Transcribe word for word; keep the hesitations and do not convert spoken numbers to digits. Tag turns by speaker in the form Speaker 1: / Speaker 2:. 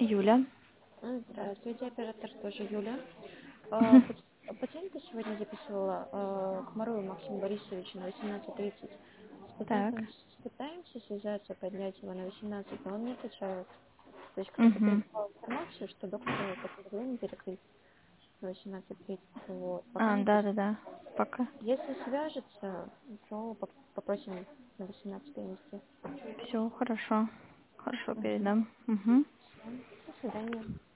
Speaker 1: Юля.
Speaker 2: М, Здравствуйте, оператор тоже Юля. А, пац- Пациентка сегодня записывала а, к Морову Максиму Борисовичу на восемнадцать тридцать.
Speaker 1: Так.
Speaker 2: Пытаемся, пытаемся связаться, поднять его на восемнадцать, но он не отвечает. То есть кто-то
Speaker 1: Угу.
Speaker 2: передавал информацию, что доктору такое время перекрыть на восемнадцать тридцать. Вот. Пока
Speaker 1: А,
Speaker 2: не
Speaker 1: да-да-да.
Speaker 2: перезванивает.
Speaker 1: Пока.
Speaker 2: Если свяжется, то поп- попросим на восемнадцать перенести.
Speaker 1: Все хорошо. Хорошо,
Speaker 2: Угу.
Speaker 1: передам. Угу.
Speaker 2: Все. До свидания.